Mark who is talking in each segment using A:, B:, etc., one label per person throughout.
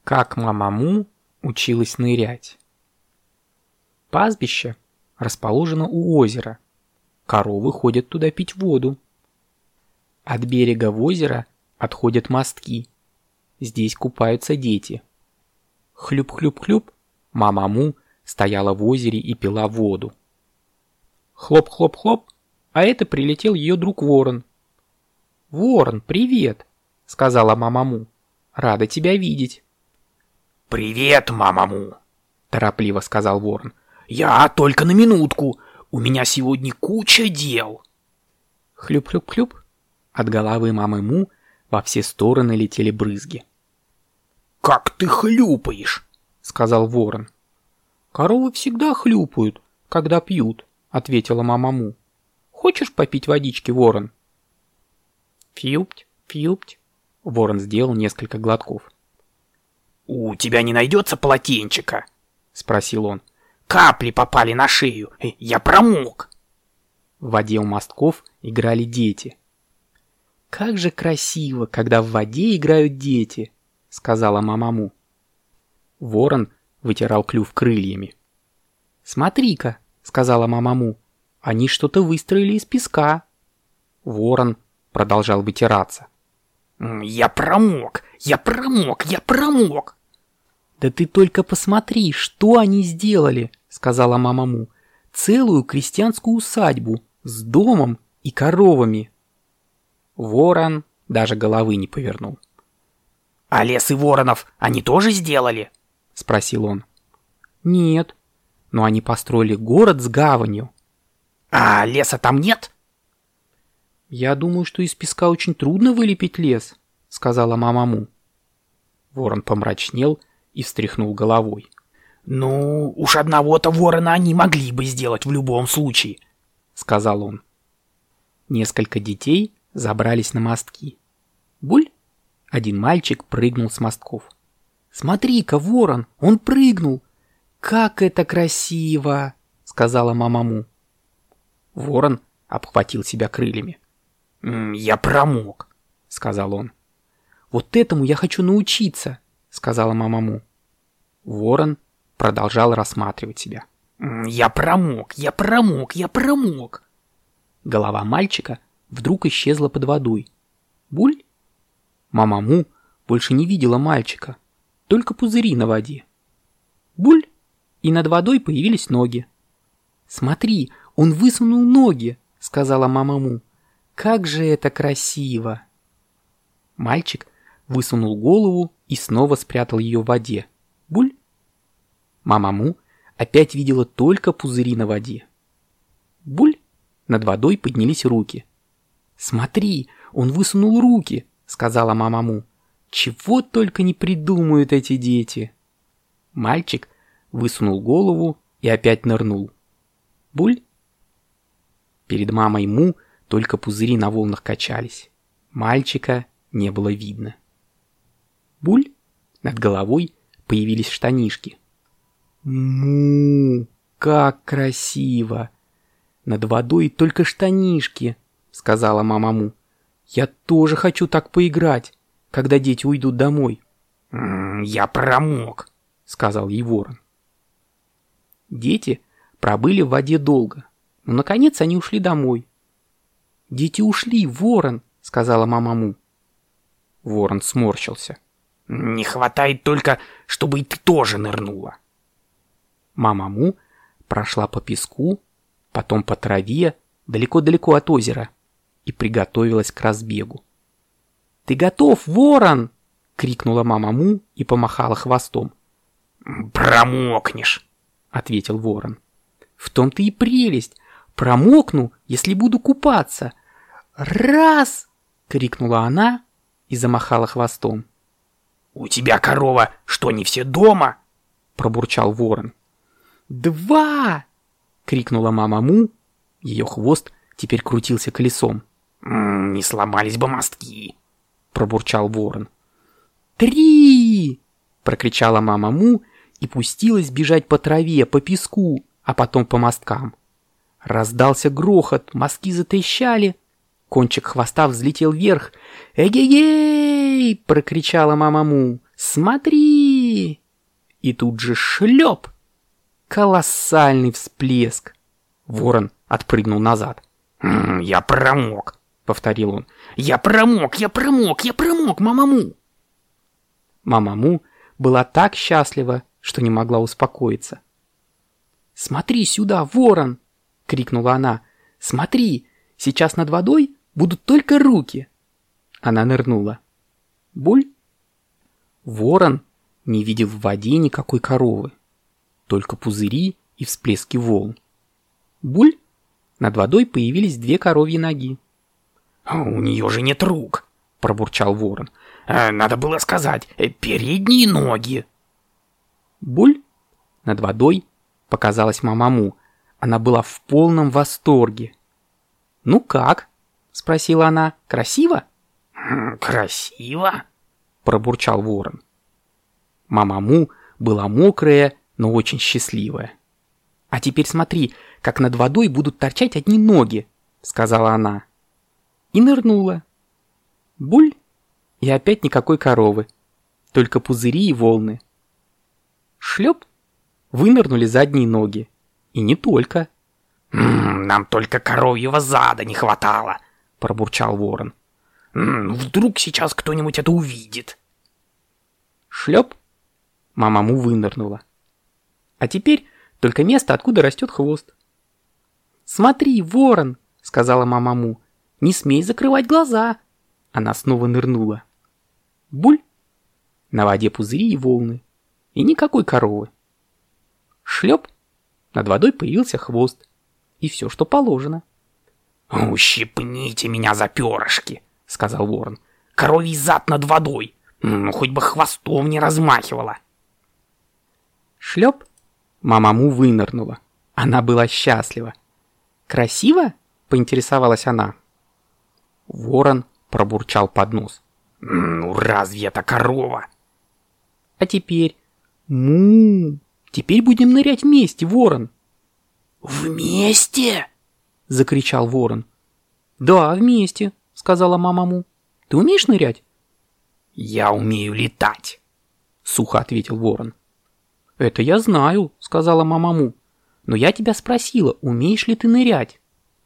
A: Как мама Му училась нырять. Пастбище расположено у озера. Коровы ходят туда пить воду. От берега в озеро отходят мостки. Здесь купаются дети. Хлюп-хлюп-хлюп, мама Му стояла в озере и пила воду. Хлоп-хлоп-хлоп, а это прилетел ее друг Ворон. «Ворон, привет!» — сказала мама Му. «Рада тебя видеть».
B: «Привет, мама Му!»
A: — торопливо сказал Ворон.
B: «Я только на минутку. У меня сегодня куча дел».
A: Хлюп-хлюп-хлюп. От головы мамы Му во все стороны летели брызги.
B: «Как ты хлюпаешь!»
A: — сказал Ворон. «Коровы всегда хлюпают, когда пьют», — ответила мама Му. «Хочешь попить водички, Ворон?» «Фьюпть, фьюпть». Ворон сделал несколько глотков.
B: «У тебя не найдется полотенчика?» —
A: спросил он.
B: «Капли попали на шею, я промок».
A: В воде у мостков играли дети. «Как же красиво, когда в воде играют дети», — сказала мама Му. Ворон вытирал клюв крыльями. «Смотри-ка», — сказала мама Му, — «они что-то выстроили из песка». Ворон продолжал вытираться.
B: «Я промок, я промок, я промок».
A: «Да ты только посмотри, что они сделали», — сказала мама Му. «Целую крестьянскую усадьбу с домом и коровами». Ворон даже головы не повернул.
B: «А лес и воронов они тоже сделали?»
A: — спросил он. «Нет, но они построили город с гаванью».
B: «А леса там нет?»
A: «Я думаю, что из песка очень трудно вылепить лес», — сказала мама Му. Ворон помрачнел и встряхнул головой.
B: «Ну, уж одного-то ворона они могли бы сделать в любом случае», — сказал он.
A: Несколько детей забрались на мостки. Буль! Один мальчик прыгнул с мостков. «Смотри-ка, ворон, он прыгнул! Как это красиво!» — сказала мама Му. Ворон обхватил себя крыльями.
B: «Я промок», — сказал он.
A: «Вот этому я хочу научиться», — сказала мама Му. Ворон продолжал рассматривать себя.
B: «Я промок, я промок, я промок».
A: Голова мальчика вдруг исчезла под водой. Буль! Мама Му больше не видела мальчика, только пузыри на воде. Буль! И над водой появились ноги. «Смотри, он высунул ноги», — сказала мама Му. «Как же это красиво!» Мальчик высунул голову и снова спрятал ее в воде. Буль! Мама Му опять видела только пузыри на воде. Буль! Над водой поднялись руки. «Смотри, он высунул руки», — сказала мама Му. «Чего только не придумают эти дети». Мальчик высунул голову и опять нырнул. Буль! Перед мамой Му только пузыри на волнах качались. Мальчика не было видно. Буль! Над головой появились штанишки. «Му! Как красиво! Над водой только штанишки», — сказала мама Му. «Я тоже хочу так поиграть, когда дети уйдут домой».
B: «Я промок», —
A: сказал ей ворон. Дети пробыли в воде долго, но наконец они ушли домой. «Дети ушли, ворон», — сказала мама Му. Ворон сморщился.
B: «Не хватает только, чтобы и ты тоже нырнула».
A: Мама Му прошла по песку, потом по траве, далеко-далеко от озера, и приготовилась к разбегу. «Ты готов, ворон?» — крикнула мама Му и помахала хвостом.
B: «Промокнешь»,
A: — ответил ворон. «В том-то и прелесть. Промокну, если буду купаться». «Раз!» — крикнула она и замахала хвостом.
B: «У тебя корова, что, не все дома?»
A: — пробурчал ворон. «Два!» — крикнула мама Му. Ее хвост теперь крутился колесом.
B: «Не сломались бы мостки», —
A: пробурчал ворон. «Три!» — прокричала мама Му и пустилась бежать по траве, по песку, а потом по мосткам. Раздался грохот, мостки затрещали. Кончик хвоста взлетел вверх. «Эгегей!» — прокричала мама Му. «Смотри!» смотри!» И тут же шлеп! Колоссальный всплеск. Ворон отпрыгнул назад.
B: «Я промок», — повторил он. «Я промок, Мамаму!»
A: Мамаму была так счастлива, что не могла успокоиться. «Смотри сюда, ворон!» — крикнула она. «Смотри, сейчас над водой будут только руки!» Она нырнула. Буль! Ворон не видел в воде никакой коровы, только пузыри и всплески волн. Буль! Над водой появились 2 коровьи ноги.
B: «У нее же нет рук», — пробурчал ворон. «Надо было сказать, передние ноги».
A: Буль! Над водой показалась Мамаму. Она была в полном восторге. «Ну как?» — спросила она. «Красиво?»
B: «Красиво?» —
A: пробурчал ворон. Мамаму была мокрая, но очень счастливая. «А теперь смотри, как над водой будут торчать одни ноги», — сказала она. И нырнула. Буль! И опять никакой коровы, только пузыри и волны. Шлеп! Вынырнули задние ноги. И не только.
B: «Нам только коровьего зада не хватало», — пробурчал ворон. «Вдруг сейчас кто-нибудь это увидит».
A: Шлеп! Мамаму вынырнула. А теперь только место, откуда растет хвост. «Смотри, ворон!» — сказала Мамаму. «Не смей закрывать глаза!» Она снова нырнула. Буль! На воде пузыри и волны. И никакой коровы. Шлеп! Над водой появился хвост. И все, что положено.
B: «Ущипните меня за перышки!» — сказал ворон. «Коровий зад над водой! Хоть бы хвостом не размахивала!»
A: Шлеп! Мамаму вынырнула. Она была счастлива. «Красиво?» — поинтересовалась она. Ворон пробурчал под нос.
B: «Разве это корова?»
A: «А теперь? Му! Теперь будем нырять вместе, ворон!»
B: «Вместе?»
A: — закричал ворон. «Да, вместе», — сказала Мамаму. «Ты умеешь нырять?»
B: «Я умею летать», —
A: сухо ответил ворон. «Это я знаю», — сказала Мамаму. «Но я тебя спросила, умеешь ли ты нырять?»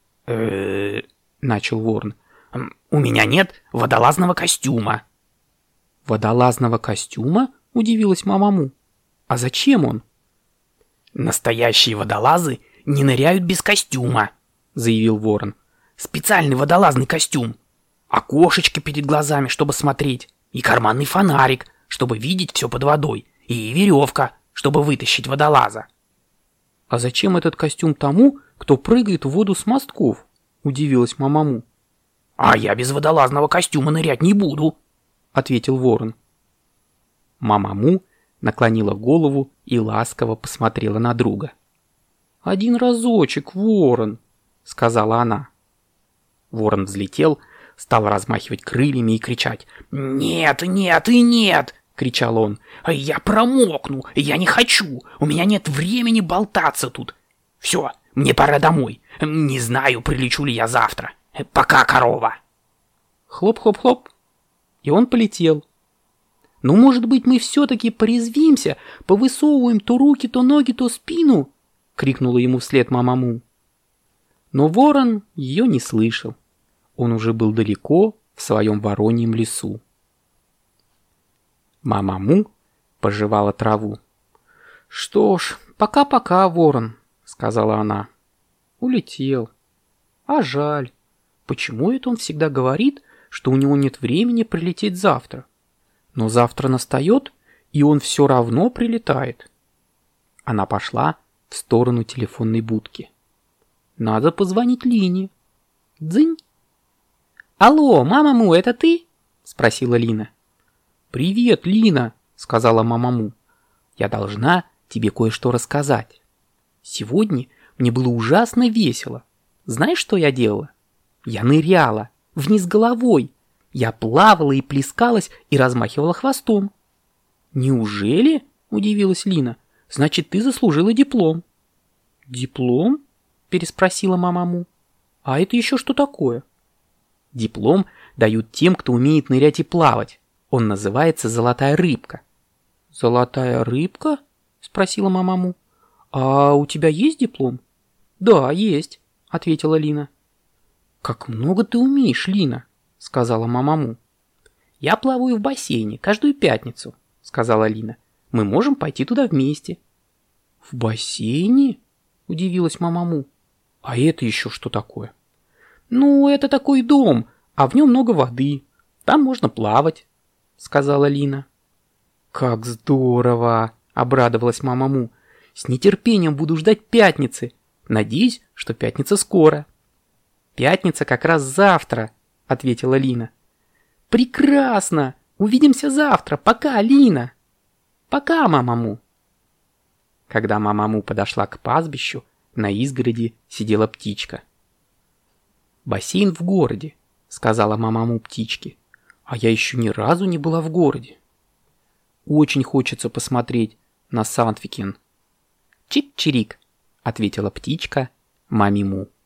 B: начал ворон. «У меня нет водолазного костюма».
A: «Водолазного костюма?» — удивилась Мамаму. «А зачем он?»
B: «Настоящие водолазы не ныряют без костюма», — заявил ворон. «Специальный водолазный костюм. Окошечко перед глазами, чтобы смотреть. И карманный фонарик, чтобы видеть все под водой. И веревка, чтобы вытащить водолаза».
A: «А зачем этот костюм тому, кто прыгает в воду с мостков?» — удивилась Мамаму.
B: «А я без водолазного костюма нырять не буду», — ответил ворон.
A: Мамаму наклонила голову и ласково посмотрела на друга. «Один разочек, ворон», — сказала она. Ворон взлетел, стал размахивать крыльями и кричать.
B: «Нет, нет и нет!» — кричал он. «Я промокну, я не хочу, у меня нет времени болтаться тут. Все, мне пора домой, не знаю, прилечу ли я завтра. Пока, корова!»
A: Хлоп-хлоп-хлоп, и он полетел. «Ну, может быть, мы все-таки порезвимся, повысовываем то руки, то ноги, то спину?» — крикнула ему вслед Мамаму. Но ворон ее не слышал. Он уже был далеко в своем вороньем лесу. Мамаму пожевала траву. «Что ж, пока-пока, ворон», — сказала она. Улетел. А жаль. Почему это он всегда говорит, что у него нет времени прилететь завтра? Но завтра настает, и он все равно прилетает. Она пошла в сторону телефонной будки. Надо позвонить Лине. Дзынь. «Алло, Мамаму, это ты?» — спросила Лина. «Привет, Лина», — сказала Мамаму. «Я должна тебе кое-что рассказать. Сегодня мне было ужасно весело. Знаешь, что я делала? Я ныряла вниз головой. Я плавала и плескалась и размахивала хвостом». «Неужели?» — удивилась Лина. «Значит, ты заслужила диплом». «Диплом?» — переспросила Мамаму. «А это еще что такое?» «Диплом дают тем, кто умеет нырять и плавать. Он называется «золотая рыбка». «Золотая рыбка?» — спросила мама Му. «А у тебя есть диплом?» «Да, есть», — ответила Лина. «Как много ты умеешь, Лина», — сказала мама Му. «Я плаваю в бассейне каждую пятницу», — сказала Лина. «Мы можем пойти туда вместе». «В бассейне?» — удивилась мама Му. «А это еще что такое?» «Ну, это такой дом, а в нем много воды. Там можно плавать», — сказала Лина. «Как здорово!» — обрадовалась мама Му. «С нетерпением буду ждать пятницы. Надеюсь, что пятница скоро». «Пятница как раз завтра», — ответила Лина. «Прекрасно! Увидимся завтра. Пока, Лина!» «Пока, мама Му!» Когда мама Му подошла к пастбищу, на изгороди сидела птичка. «Бассейн в городе», — сказала мама Му птичке. «А я еще ни разу не была в городе. Очень хочется посмотреть на Сандвикен». «Чик-чирик», — ответила птичка маме Му.